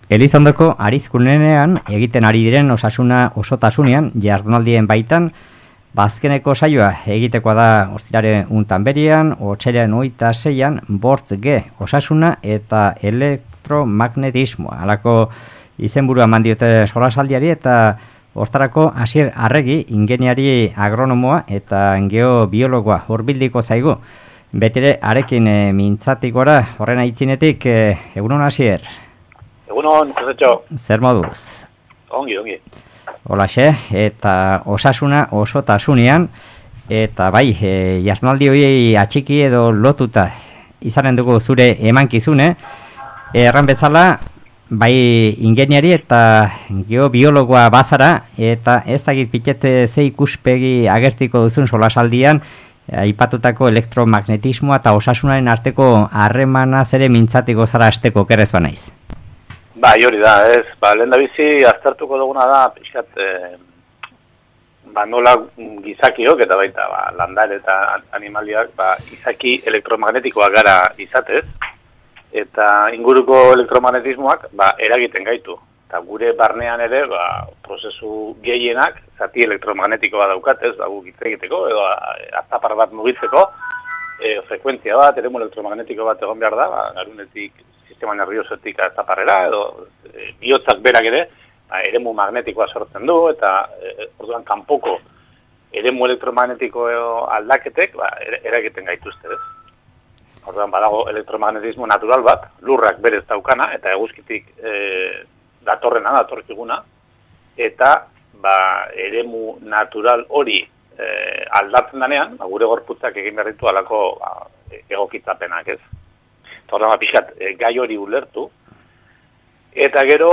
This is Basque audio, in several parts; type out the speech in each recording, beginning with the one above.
Elizondoko Arizkunenean egiten ari diren osasuna osotasunean jardunaldien baitan bazkeneko saioa egitekoa da ostiraren untan berian, otsailaren 26an bortz G osasuna eta elektromagnetismoa. Halako izenburua eman diote solasaldiari eta hortarako Asier Arregi ingeniari agronomoa eta geobiologoa hurbildiko zaigu. Betire arekin mintzatikora horren aitzinetik, egunon Asier? Egunon, Josetxo. Zer moduz? Ongi. Holaxe, eta osasuna osotasunean, eta bai, jardunaldi horiei atxiki edo lotuta izanen dugu zure emankizune, erran bezala, bai ingeniari eta geobiologoa bazara, eta ez dakit pitete ze ikuspegi agertiko duzun solasaldian, aipatutako elektromagnetismoa eta osasunaren arteko harremana zere mintzatiko zara asteko kerrez banaiz. Bai, hori da, ez. Lehen da bizi aztertuko duguna da, pixkat, nola gizakiok eta baita landare eta animaliak, izaki elektromagnetikoak gara izatez, eta inguruko elektromagnetismoak eragiten gaitu. Eta gure barnean ere, prozesu gehienak, zati elektromagnetikoa daukat, ez, guk hitz egiteko, edo azapar bat mugitzeko, frekuentzia bat, eremu elektromagnetiko bat egon behar da, garunetik, sistema nerviosotik azaparrera, edo bihotzak berak ere, eremu magnetikoa sortzen du, eta orduan kanpoko eremu elektromagnetiko aldaketek eragiten gaituzte, ez. Orduan badago elektromagnetismo natural bat, lurrak berez daukana, eta eguzkitik datorkiguna, eta eremu natural hori aldatzen danean, gure gorputzak egin berritu alako egokitzapenak, ez. Orduan pixkat gai hori ulertu, eta gero,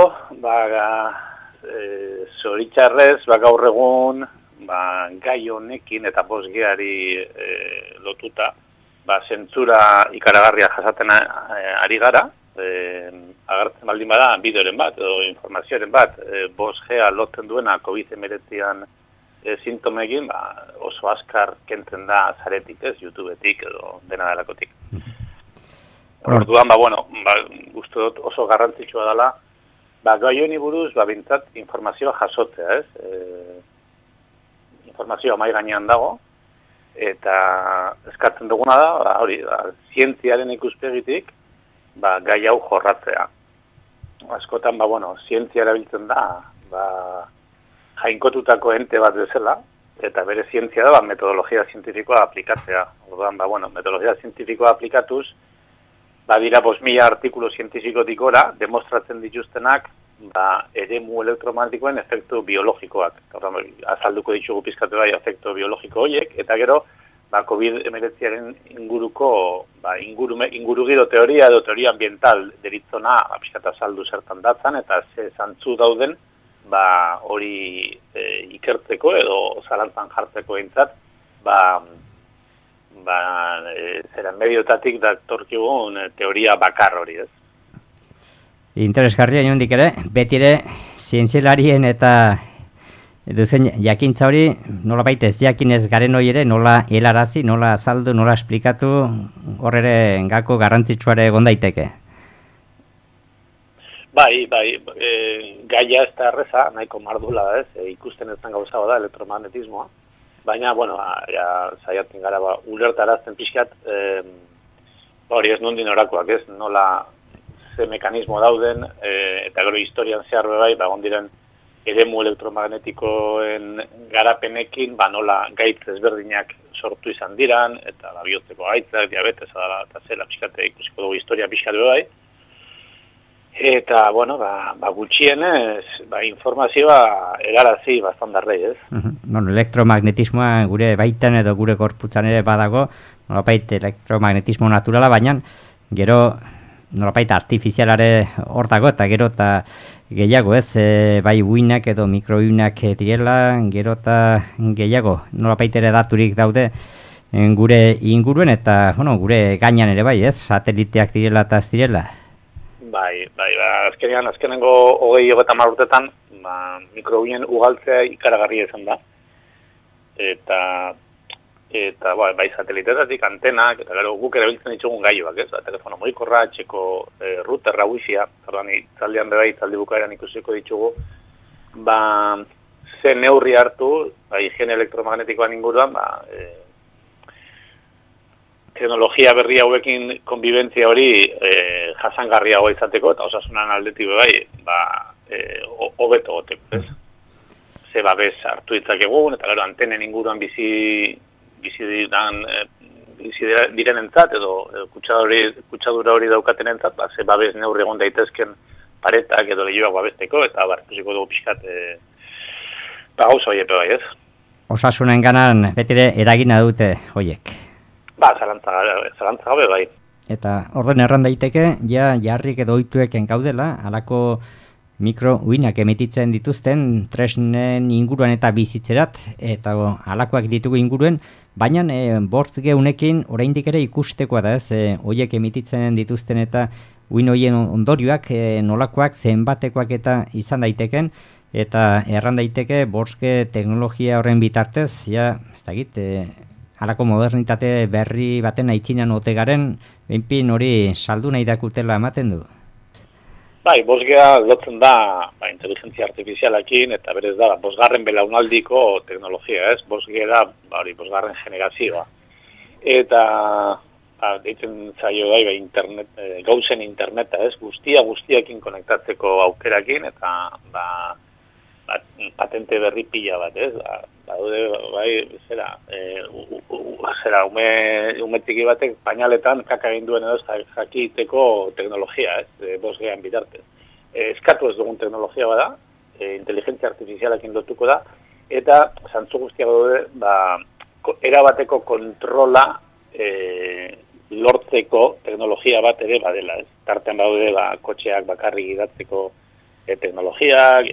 zoritxarrez, gaur egun, gai honekin eta bosgeari lotuta, zentzura ikaragarria jasaten ari gara, agertzen baldin bada bideoren bat, edo informazioaren bat, 5G lotzen duena COVID-19 sintomekin, oso azkar kentzen da zaretik, ez, YouTubetik edo dena delakotik. Orduan, uste dut oso garrantzitsua dela, gai honi buruz, bintzat informazioa jasotzea, ez? Informazioa mai gainean dago, eta eskatzen duguna da, hori, zientziaren ikuspegitik, gai hau jorratzea. Askotan, zientzia erabiltzen da, jainkotutako ente bat bezala, eta bere zientzia da, metodologia zientifikoa aplikatzea. Orduan, metodologia zientifikoa aplikatuz, dira 5.000 artikulu zientifikotik gora, demostratzen dituztenak, eremu elektromagnetikoen efektu biologikoak. Azalduko ditugu pizkatu bai efektu biologiko horiek, eta gero, COVID-19 inguruko, ingurugiro teoria edo teoria ambiental deritzona, pizkatu azaldu zertan datzan, eta ze zantzu dauden, hori ikertzeko edo zalantzan jartzeko eintzat, zera mediotatik datorkigun teoria bakar hori, ez? Interesgarria inondik ere, beti ere, zientzialarien eta duzen jakintza hori, nola baita ez jakinez garen hori ere, nola helarazi, nola azaldu, nola esplikatu, hor ere gako garrantzitsuare egon daiteke. Gaia ez da erreza, nahiko mardula, ez? Ikusten ez den gauza da elektromagnetismoa. Baina, saiatzen gara, ulertarazten pixkat, hori ez nondin orakoak, ez? Nola ze mekanismo dauden, eta gero historian zehar bai, ondiren eremu elektromagnetikoen garapenekin, nola gaitz ezberdinak sortu izan diran, eta bihotzeko gaitzak, diabetesa eta zela pixkate ikusiko dugu historia pixkatu bai. Eta, gutxienez, informazioa erarazi bastandarrei, ez? Elektromagnetismoa gure baitan edo gure gorputzan ere badago, nolapait elektromagnetismo naturala, baina gero nolapait artifizialare hor dago, eta gero eta gehiago, ez? Bai uinak edo mikrouinak direla, gero eta gehiago, nolapait ere daturik daude gure inguruen, eta gure gainan ere bai, ez? Sateliteak direla eta ez direla. Azkenengo 20-30 urtetan, mikrouinen ugaltzea ikaragarria izan da. Eta eta bai satelitetatik antenak, eta gero guk erabiltzen ditugun gailuak, ez? Telefono mugikorra, etxeko routerra, wifi-a, orduan itzaldian bai, itzaldi bukaeran ikusiko ditugu, ze neurri hartu, higiene elektromagnetikoan inguruan, teknologia berri hauekin konbibentzia hori jasangarriagoa izateko, eta osasunan aldetik hobeto goteko, ez? Ze babes hartu ditzakegun, eta gero antenen inguruan bizi direnentzat edo kutsadura hori daukatenentzat, ze babes neurri egon daitezken paretak edo lehioak babesteko, eta ikusiko dugu pixkat gauza horiepe bai, ez? Osasunen ganan betire eragina dute horiek. Zalantza gabe bai. Eta orden erran daiteke, jarrik edo oitueken gaudela, halako mikro-uinak emititzen dituzten tresnen inguruan eta bizitzerat, eta halakoak ditugu inguruen, baina bortzge unekin oraindik ere ikustekoa da, ez? Horiek emititzen dituzten eta uin horien ondorioak nolakoak, zenbatekoak eta izan daiteken, eta erran daiteke bortzge teknologia horren bitartez, ez dakit, halako modernitate berri baten aitzinan ote garen, behinpin hori saldu nahi dakutela ematen du. Bai, bosgea lotzen da inteligentzia artifizialakin, eta berez da, bosgarren belaunaldiko teknologia, ez? Bosgea da, bosgarren generazioa. Eta, deitzen zaio da, internet, gauzen interneta, ez? Guztiakin konektatzeko aukerakin, eta, patente berri pila bat, ez? Ume txiki batek painaletan kaka egin duen edo jakiteko teknologia, ez? Bosgean bitartez. Eskatu ez dugun teknologia bada, inteligentzia artifizialakin lotuko da, eta zantzu guztiak daude, erabateko kontrola lortzeko teknologia bat ere badela, ez? Tartean daude, kotxeak bakarrik gidatzeko teknologiak,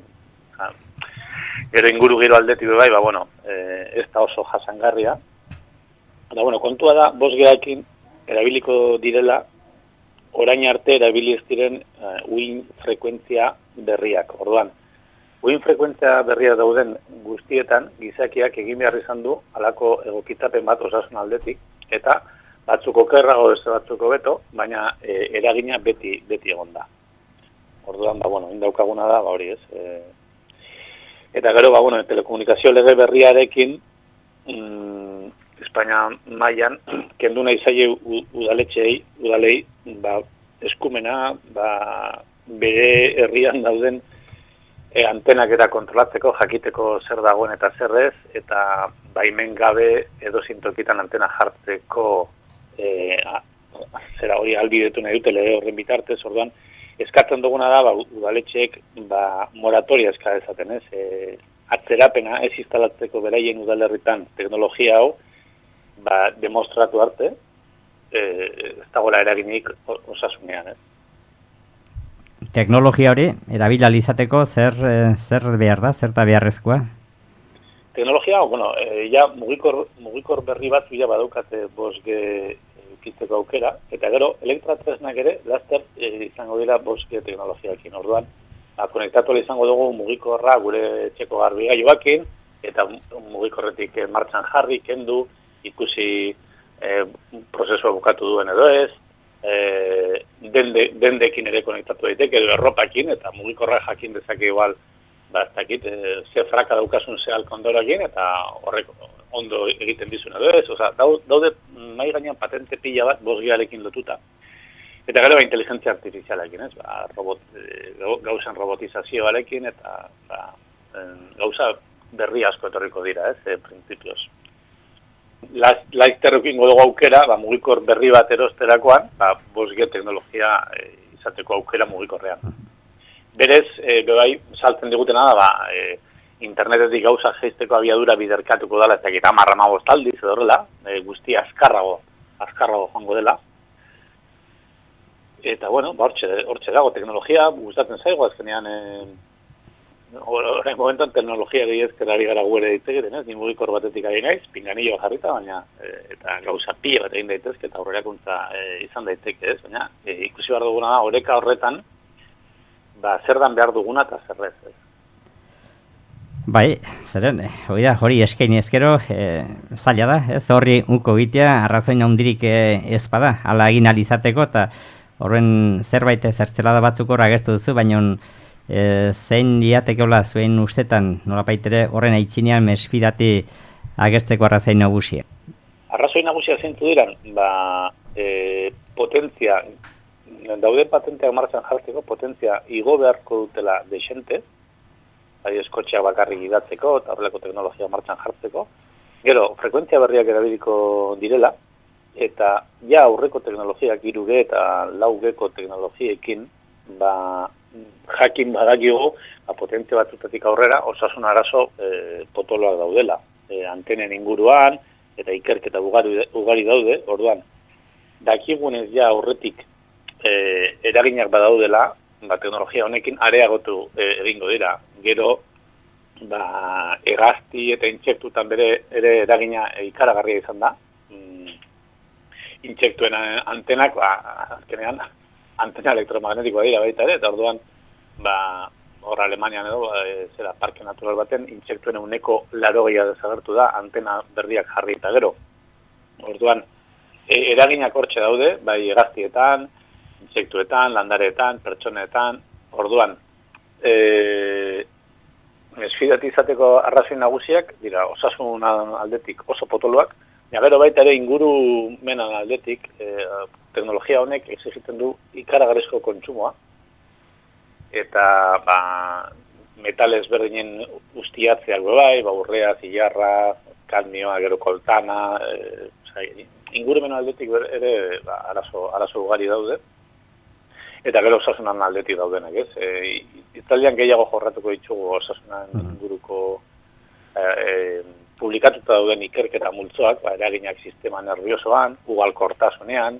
gero inguru gero aldetik bai, ez da oso jasangarria. Eta, kontua da, bosgeakin erabiliko direla, orain arte erabili ez diren uin frekuentzia berriak. Orduan, uin frekuentzia berriak dauden guztietan, gizakiak egin behar izan du, halako egokitzapen bat osasun aldetik, eta batzuk okerrago ez batzuko beto, baina eragina beti egon da. Orduan, indaukaguna da, hori ez, eta gero, telekomunikazio lege berriarekin, Espainia mailan kendu nahi zaie udalei, eskumena, bere herrian dauden antenak eta kontrolatzeko, jakiteko zer dagoen eta zer ez, eta baimen gabe edo zintokitan antena jartzeko zera hori albidetu nahi dute lege horren bitartez, orduan, eskatzen duguna da, udaletxeek moratoria eska dezaten, ez? Atzerapena ez instalatzeko beraien udalerritan teknologia hau, demostratu arte, ez dagoela eraginik osasunean, ez? Teknologia hori, erabila izateko zer behar da, zer da beharrezkoa? Teknologia, mugikor berri bat bila badaukate bosge ukizteko aukera, eta gero, elektratresnak ere, laster izango dira bosge teknologiakin. Orduan, konektatu izango dugu mugikorra gure etxeko garbi gailuakin, eta mugikorretik martxan jarri, kendu, ikusi prozesua bukatu duen edo ez, dendekin ere konektatu daiteke, edo erropakin, eta mugikorra jakin dezake igual, ez dakit, ze fraka daukasun ze alkondorakin, eta horrek ondo egiten dizun edo ez, daude mai gainean patente pila bat bosgearekin lotuta. Eta gero inteligentzia artifizialarekin, ez? Gauzan robotizazioarekin eta gauza berri asko etorriko dira, ez? Printzipioz. Laizterrekin dugu aukera, mugikor berri bat erosterakoan, bosge teknologia izateko aukera mugikorrean. Berez, bebai, saltzen digutena da, internetetik gauza jeizteko abiadura biderkatuko dela, eta gira marramago estaldiz edo horrela, guzti azkarrago joango dela. Eta, hortxe dago teknologia, gustatzen zaigo, azkenean, orain momentan teknologia gehiezkerari gara gure ditzegiten, ni mugikor batetik ari naiz, pinganillo jarrita, baina, eta gauza pila bat egin daitezke, eta aurrerakuntza izan daiteke, ez? Baina, ikusi behar duguna da, oreka horretan, zer dan behar duguna eta zer ez. Bai, zeren, hori eskaini ezkero, zaila da, ez horri uko egitea, arrazoin handirik ez bada, hala egin alizateko, eta horren zerbait zertzelada batzuk hor agertu duzu, baina zein liatekeola zuen ustetan, nolapait ere horren aitzinean mesfidati agertzeko arrazoin nagusia. Arrazoi nagusia zeintu diran, potentzia, dauden patenteak martxan jartzeko, potentzia igo beharko dutela desente, eskotxeak bakarrik idatzeko eta horrelako teknologia martxan jartzeko. Gero, frekuentzia berriak erabiliko direla, eta ja aurreko teknologiak 3G eta 4G teknologiekin, jakin badakigu, potentzia batzutatik aurrera, osasun arazo potoloak daudela. Antenen inguruan, eta ikerketa ugari daude, orduan, dakigunez ja aurretik eraginak badaudela, teknologia honekin areagotu egingo dira. Gero, hegazti eta intsektutan ere eragina ikaragarria izan da. Intsektuen antenak, azkenean, antena elektromagnetikoa dira baita ere, eta orduan, hor Alemanian edo, parke natural baten, intsektuen 80% desagertu da, antena berriak jarri eta gero. Orduan, eraginak hortxe daude, bai hegaztietan, intsektuetan, landareetan, pertsoneetan, orduan, mesfidatizateko arrazoi nagusiak, dira, osasun aldetik oso potoloak, gero baita ere ingurumenan aldetik, teknologia honek exigiten du ikaragarrizko kontsumoa, eta metal ezberdinen ustiatzeak bai, urrea, zilarra, kadmioa, gero koltana, ingurumenan aldetik ere arazo ugari daude, eta gero osasunan aldetik daudenak, ez? Italian gehiago jorratuko ditugu osasunan inguruko publikatuta dauden ikerketa multzoak, eraginak sistema nerviosoan, ugalkortasunean,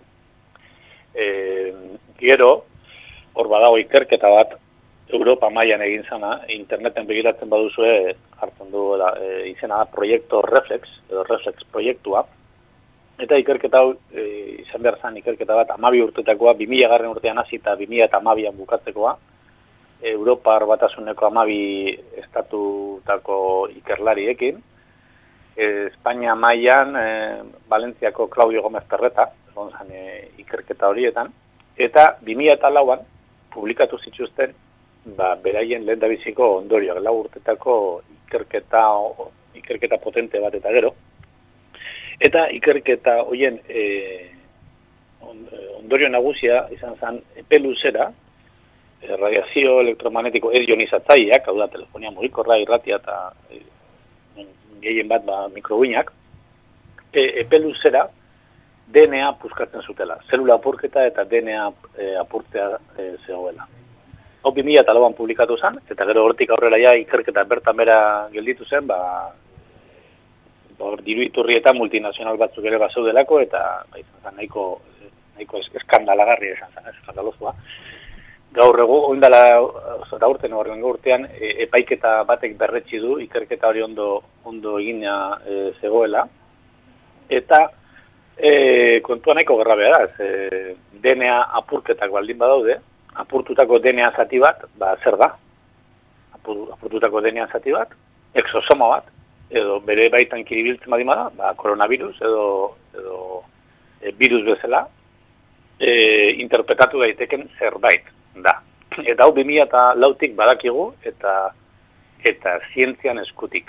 gero, hor badago ikerketa bat, Europa mailan egin zana, interneten begiratzen baduzue, hartzen du izena da Proiektu Reflex, edo Reflex proiektua, eta ikerketa hau, izan behar zen ikerketa bat, 12 urtetakoa, 2000 urtean hasi eta 2012an bukatzekoa, Europar Batasuneko 12 estatutako ikerlariekin, Espainia mailan, Valentziako Claudio Gómez Terreta, egon zen ikerketa horietan, eta 2004an publikatu zituzten, beraien lehendabiziko ondorioak, 4 urtetako ikerketa potente bat eta gero, eta ikerketa horien ondorio nagusia izan zen epe luzera, radiazio elektromagnetiko ez ionizatzaileak, hau da telefonia mugikorra, irratia eta gehien bat mikroguinak, epe luzera DNA puskatzen zutela, zelula apurketa eta DNA apurtzea zegoela. Hau 2004an publikatu zen, eta gero hortik aurrera ja ikerketa bertan bera gelditu zen, diru iturrietan multinazional batzuk ere bazeudelako, eta izan zen nahiko eskandalagarria izan zen, eskandalozua. Gaur oindala urtean, epaiketa batek berretsi du, ikerketa hori ondo egina zegoela, eta kontua nahiko gerrabea da, DNA apurketak baldin badaude, apurtutako DNA zati bat, zer da? Apurtutako DNA zati bat, exosoma bat, edo bere baitan kiribiltzen badin bada, koronavirus edo virus bezala, interpretatu daiteken zerbait da. Eta hau 2004tik badakigu eta zientzian eskutik.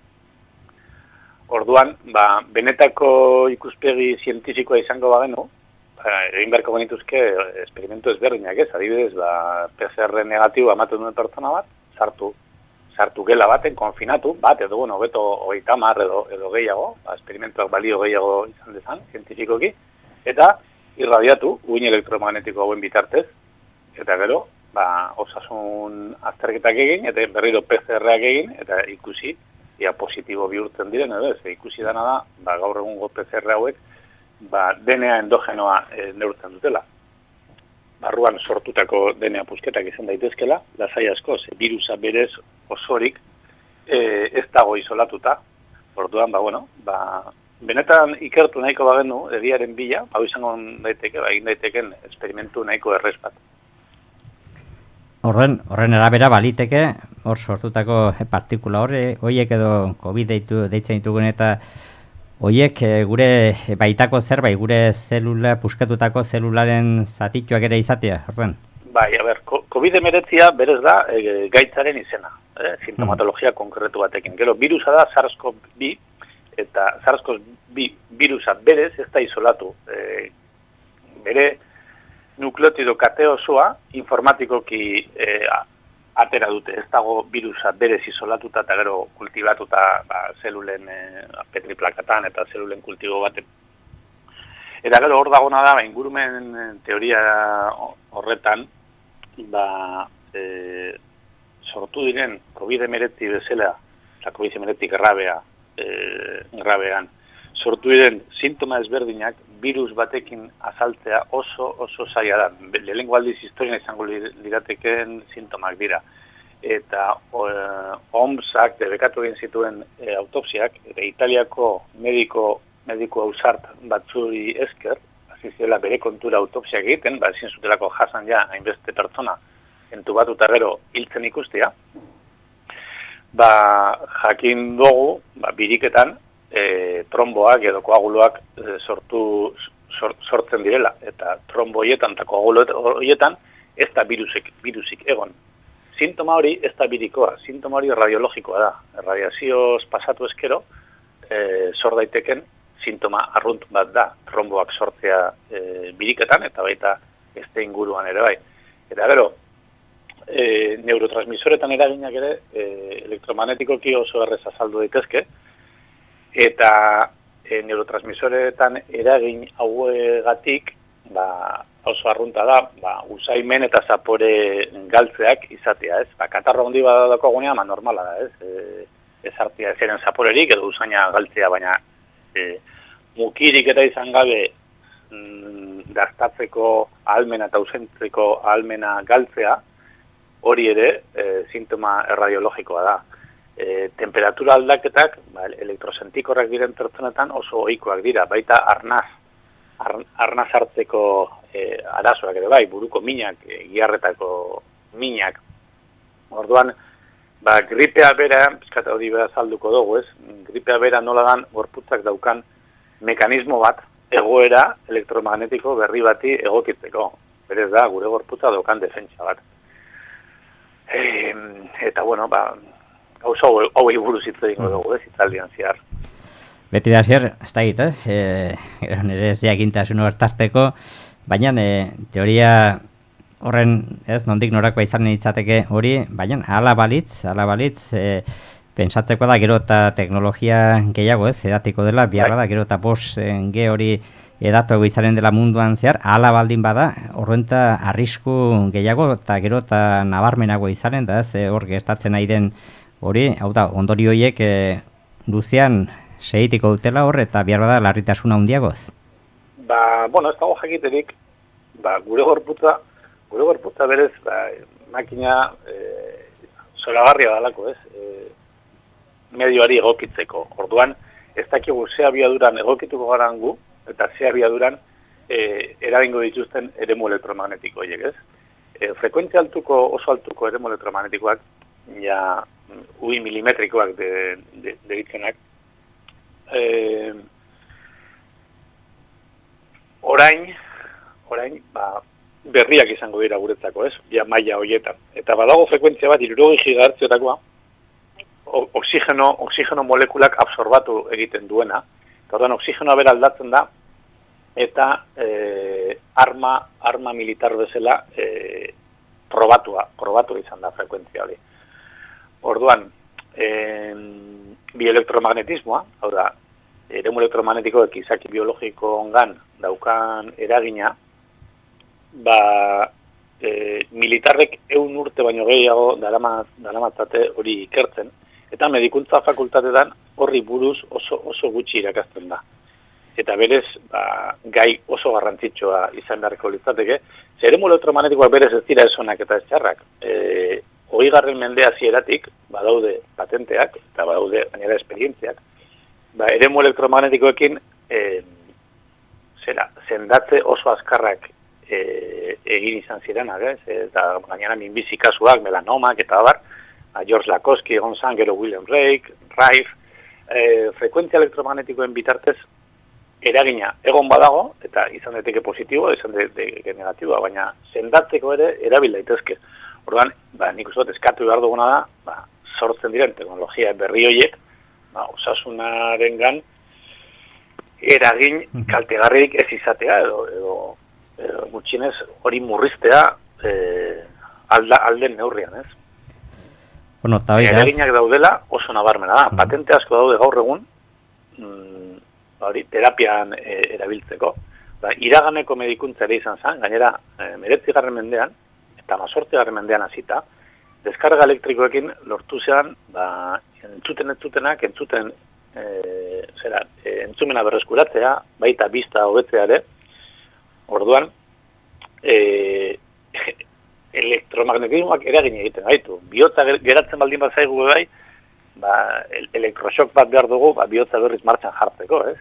Orduan, benetako ikuspegi zientifikoa izango bagenu, egin beharko genituzke esperimentu ezberdinak ez, adibidez, PCR negatibo ematen duen pertsona bat, sartu gela baten, konfinatu, edo hobeto 30 edo gehiago, esperimentuak balio gehiago izan dezan, zientifikoki, eta irradiatu, uin elektromagnetiko hauen bitartez, eta gero, osasun azterketak egin, eta berriro PCR-ak egin, eta ikusi, positibo bihurtzen diren, edo ez, ikusi dana da, gaur egungo PCR hauek, DNA endogenoa neurtzen dutela. Barruan sortutako DNA pusketak izan daitezkela, lasai asko, virusa berez osorik ez dago isolatuta. Orduan, benetan ikertu nahiko bagenu, egiaren bila, hau izango daiteke, egin daiteken esperimentu nahiko errez bat. Horren arabera baliteke, hor sortutako partikula horiek edo COVID deitzen ditugun eta horiek gure baitako zerbait, gure puskatutako zelularen zatituak ere izatea, horren? Bai, a ber, COVID-19 berez da gaitzaren izena, sintomatologia konkretu batekin. Gero, virusa da SARS-CoV-2, eta SARS-CoV-2 virusa berez ez da isolatu. Bere nukleotido kate osoa informatikoki atera dute. Ez dago virusa berez isolatuta eta gero kultibatuta zelulen petriplakatan eta zelulen kultibo baten. Eta gero hor dagona da, ingurumen teoria horretan, sortu diren COVID-19 bezala, eta COVID-19 grabean, sortu diren sintoma ezberdinak virus batekin azaltzea oso zaila da. Lehenengo aldiz historian izango lirateken sintomak dira. Eta OMS-ak debekatu egin zituen autopsiak, eta Italiako mediko ausart batzuri esker, zizela bere kontura autopsiak egiten, ezin zutelako jasan ja hainbeste pertsona entubatuta gero hiltzen ikustia, jakin dugu, biriketan, tromboak edo koaguloak sortzen direla, eta tromboietan eta koaguloietan ez da virusik egon. Sintoma hori ez da birikoa, sintoma hori radiologikoa da. Radiazioz pasatu eskero, sor daiteken sintoma arrunt bat da, tromboak sortzea biriketan, eta baita este inguruan ere bai. Eta gero, neurotransmisoretan eraginak ere, elektromagnetikoki oso errez azaldu daitezke, eta neurotransmisoretan eragin hauegatik, oso arrunta da, usaimen eta zapore galtzeak izatea, ez? Katarro handi bat dagoenean, normala da, ez? Ez hartia ezeren zaporerik edo usaina galtzea, baina mukirik eta izan gabe dastatzeko ahalmena eta ausentzeko ahalmena galtzea, hori ere sintoma radiologikoa da. Temperatura aldaketak, elektrosentikorrak diren pertsonetan oso ohikoak dira, baita arnaz hartzeko arazoak ere bai, buruko minak, giharretako minak. Orduan, gripea bera, eskata hori bera salduko dugu, ez? Gripea bera nola dan gorputzak daukan mekanismo bat, egoera elektromagnetiko berri bati egokitzeko. Berez da, gure gorputza daukan defentsa bat. Eta, bueno, gauza hauei buruz hitz egingo dugu, ez? Itzaldian zehar. Beti da zer, ez da egit, nire ez diakintasun hortazteko, baina teoria horren, ez, nondik norakoa izan nintzateke hori, baina ala balitz, pentsatzeko da gero eta teknologia gehiago, ez, edatiko dela, biharra da, gero eta ge hori edatu izaren dela munduan zehar, ala baldin bada, horrenta arrisku gehiago eta gero eta nabarmenago izaren, da, ez, hor gertatzen nahi den hori, hau da, ondori horiek luzean segitiko dutela hor, eta biharra da larritasuna handiagoz. Bueno, ez dago jakiterik, gure gorputza berez, makina zoragarria dalako, ez? Medioari egokitzeko. Orduan, ez dakigu ze abiaduran egokituko garan gu, eta ze abiaduran eragingo dituzten eremu elektromagnetiko horiek, ez? Frekuentzia oso altuko eremu elektromagnetikoak, ja, ui milimetrikoak deritzenak, orain, berriak izango dira guretzako, ez? Ja, maila horietan. Eta badago frekuentzia bat, 60 gigahertziotakoa, oxigeno molekulak absorbatu egiten duena. Eta orduan, oxigenoa bera aldatzen da, eta arma militar bezala probatu izan da frekuentzia hori. Orduan, bioelektromagnetismoa, hau da, eremu elektromagnetikoek izaki biologiko ongan daukan eragina, militarrek 100 urte baino gehiago daramatzate hori ikertzen, eta medikuntza fakultatetan horri buruz oso gutxi irakasten da. Eta berez, gai oso garrantzitsua izan beharko litzateke, eremu elektromagnetikoak berez ez dira esonak eta ez txarrak. 20. mendea hasieratik badaude patenteak, eta badaude gainera esperientziak, eremu elektromagnetikoekin sendatze oso azkarrak egin izan zirenak, eta gainera minbizi kasuak, melanomak eta abar, George Lakowski egon zan, gero William Rife, frekuentzia elektromagnetikoen bitartez eragina egon badago, eta izan daiteke positibo, izan daiteke negatiboa, baina sendatzeko ere erabil daitezke. Orduan, nik uste dut eskatu behar duguna da, sortzen diren teknologia berri horiek, osasunarengan eragin kaltegarririk ez izatea, edo gutxienez hori murriztea alden neurrian, ez? Bueno, eraginak daudela oso nabarmena da. Patente asko daude gaur egun, terapian erabiltzeko. Iraganeko medikuntza ere izan zen, gainera 19. mendean, eta 18. mendean hasita, deskarga elektrikoekin lortu zean, entzutenak, entzumena berreskuratzea, baita bista hobetzea ere. Orduan, elektromagnetismoak eragin egiten gaitu. Bihotza geratzen baldin bat zaigu bai, elektroshock bat behar dugu, bihotza berriz martxan jartzeko, ez?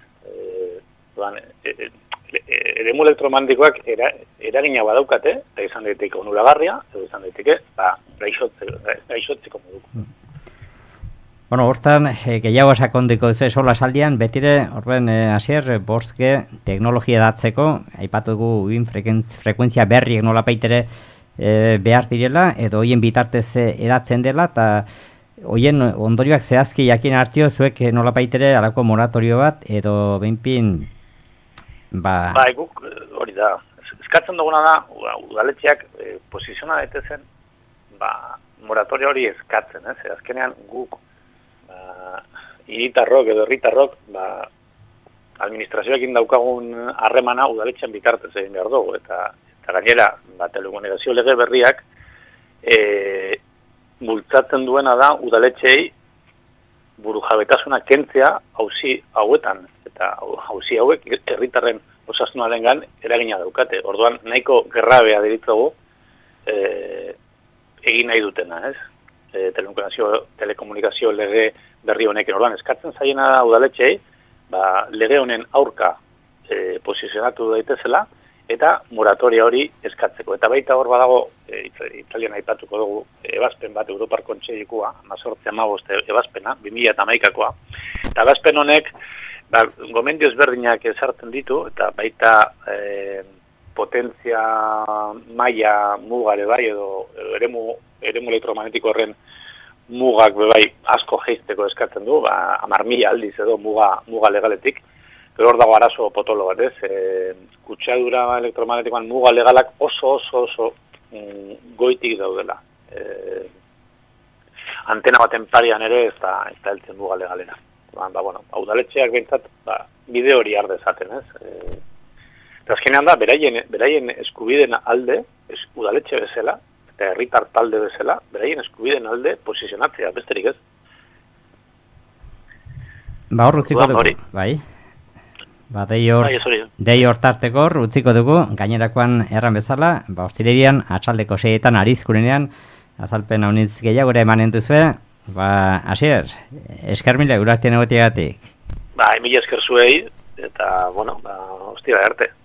Eremu elektromagnetikoak eragina badaukate, eta izan daiteke onuragarria, edo izan daiteke, gaixotzeko moduko. Bueno, hortan, gehiago sakondiko duzu sola saldian, betire, horren, hasier, bortzke, teknologia datzeko, aipatu dugu frekuentzia berriek nolapaitere behar direla, edo hoien bitartez eratzen dela, eta hoien ondorioak zehazki jakin hartio, zuek nolapaitere alako moratorio bat, edo behinpin, guk hori da. Eskatzen duguna da, udaletxeak posiziona daitezen, moratorio hori eskatzen, ez? Azkenean guk, hiritarrok edo herritarrok, administrazioekin daukagun harremana udaletxean bitartez egin behar dugu, eta gainera, telekomunikazio lege berriak bultzatzen duena da udaletxeei burujabetasuna kentzea auzi hauetan, eta auzi hauek herritarren osasunarengan eragina daukate. Orduan, nahiko gerrabea deritzogu egin nahi dutena, ez? Telekomunikazio lege berri honekin. Orduan, eskatzen zaiena da udaletxeei, lege honen aurka posizionatu daitezela, eta moratoria hori eskatzeko. Eta baita hor badago, Italian aipatuko dugu, ebazpen bat, Europar Kontseilikoa, 18-15 ebazpena, 2011koa. Eta ebazpen honek, gomendio ezberdinak ezartzen ditu, eta baita potentzia maila mugare bai, edo eremu elektromagnetiko horren mugak bai asko jeizteko eskatzen du, 10.000 aldiz edo muga legaletik. Pero hor dago arazo potolo bat, ez? Kutsadura elektromagnetikoan muga legalak oso goitik daudela. Antena baten parian ere ez da heltzen muga legalena. Udaletxeak behintzat bide hori ardezaten, ez? Eta azkenean da, beraien eskubideen alde, udaletxe bezala, eta herritar talde bezala, beraien eskubideen alde posizionatzea, besterik ez? Hor utziko dugu, bai? Dei hortarteko utziko dugu, gainerakoan erran bezala, ostirerian, atxaldeko 6etan arizkurenean, azalpen haunitz gehiago ere emanen duzue, hasier, esker mila, urartien egotiagatik. Mila esker zuei, eta, ostira arte.